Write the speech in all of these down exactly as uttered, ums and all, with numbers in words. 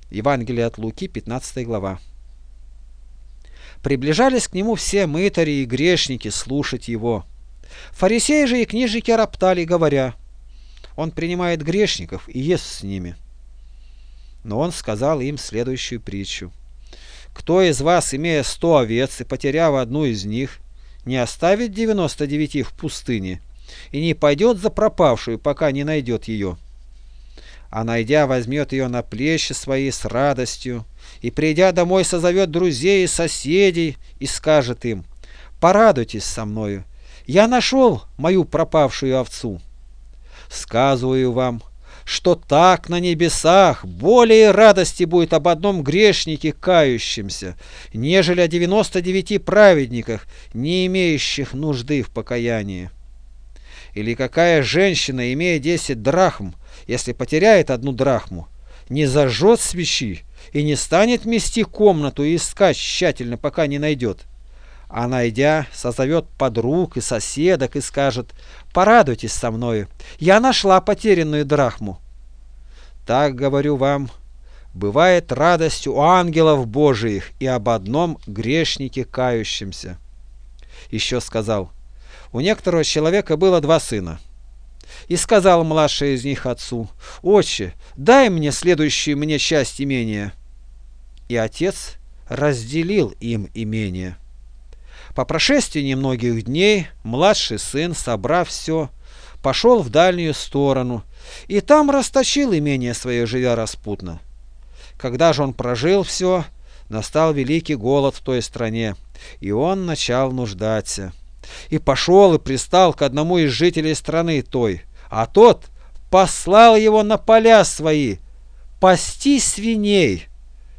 Евангелие от Луки, пятнадцатая глава. Приближались к нему все мытари и грешники слушать его. Фарисеи же и книжники роптали, говоря: он принимает грешников и ест с ними. Но он сказал им следующую притчу: кто из вас, имея сто овец и потеряв одну из них, не оставит девяносто девяти в пустыне и не пойдет за пропавшую, пока не найдет ее? А найдя, возьмет ее на плечи свои с радостью, и, придя домой, созовет друзей и соседей и скажет им: порадуйтесь со мною, я нашел мою пропавшую овцу. Сказываю вам, что так на небесах более радости будет об одном грешнике кающемся, нежели о девяноста девяти праведниках, не имеющих нужды в покаянии. Или какая женщина, имея десять драхм, если потеряет одну драхму, не зажжет свечи и не станет мести комнату и искать тщательно, пока не найдет, а найдя, созовет подруг и соседок и скажет: порадуйтесь со мною, я нашла потерянную драхму. Так говорю вам, бывает радость у ангелов Божиих и об одном грешнике кающемся. Еще сказал: у некоторого человека было два сына. И сказал младший из них отцу: отче, дай мне следующую мне часть имения. И отец разделил им имение. По прошествии немногих дней младший сын, собрав все, пошел в дальнюю сторону и там расточил имение свое, живя распутно. Когда же он прожил все, настал великий голод в той стране, и он начал нуждаться. И пошел и пристал к одному из жителей страны той, а тот послал его на поля свои пасти свиней.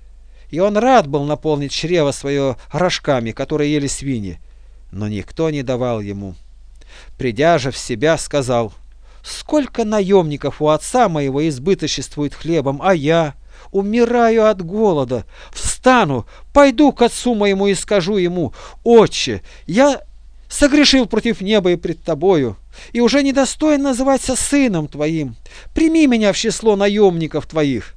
И он рад был наполнить чрево свое рожками, которые ели свиньи, но никто не давал ему. Придя же в себя, сказал: сколько наемников у отца моего избыточествует хлебом, а я умираю от голода. Встану, пойду к отцу моему и скажу ему: отче, я согрешил против неба и пред тобою, и уже недостоин называться сыном твоим. Прими меня в число наемников твоих.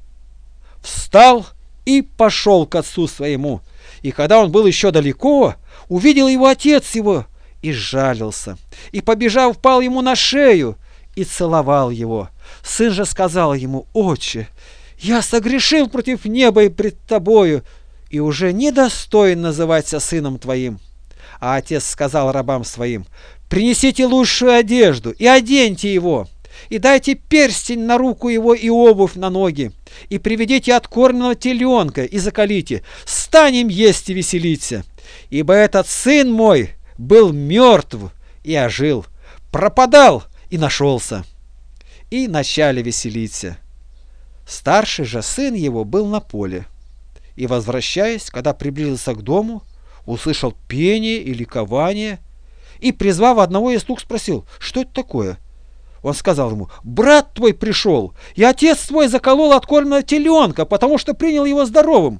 Встал и пошел к отцу своему. И когда он был еще далеко, увидел его отец его и сжалился, и, побежав, пал ему на шею и целовал его. Сын же сказал ему: отче, я согрешил против неба и пред тобою, и уже недостоин называться сыном твоим. А отец сказал рабам своим: принесите лучшую одежду и оденьте его, и дайте перстень на руку его и обувь на ноги, и приведите откормленного теленка и заколите, станем есть и веселиться. Ибо этот сын мой был мертв и ожил, пропадал и нашелся. И начали веселиться. Старший же сын его был на поле, и, возвращаясь, когда приблизился к дому, услышал пение и ликование, и, призвав одного из слуг, спросил: что это такое? Он сказал ему: брат твой пришел, и отец твой заколол откормленного теленка, потому что принял его здоровым.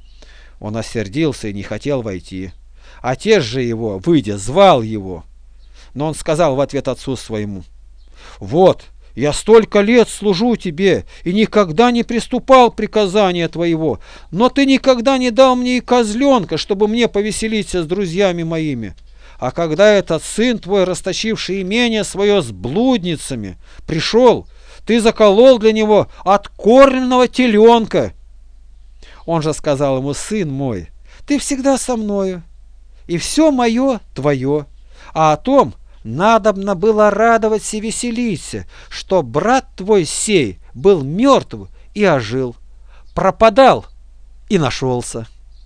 Он осердился и не хотел войти. Отец же его, выйдя, звал его. Но он сказал в ответ отцу своему: вот, я столько лет служу тебе и никогда не приступал приказания твоего, но ты никогда не дал мне и козленка, чтобы мне повеселиться с друзьями моими. А когда этот сын твой, расточивший имение свое с блудницами, пришел, ты заколол для него откормленного теленка. Он же сказал ему: сын мой, ты всегда со мною, и все мое твое, а о том надобно было радоваться и веселиться, что брат твой сей был мертв и ожил, пропадал и нашелся.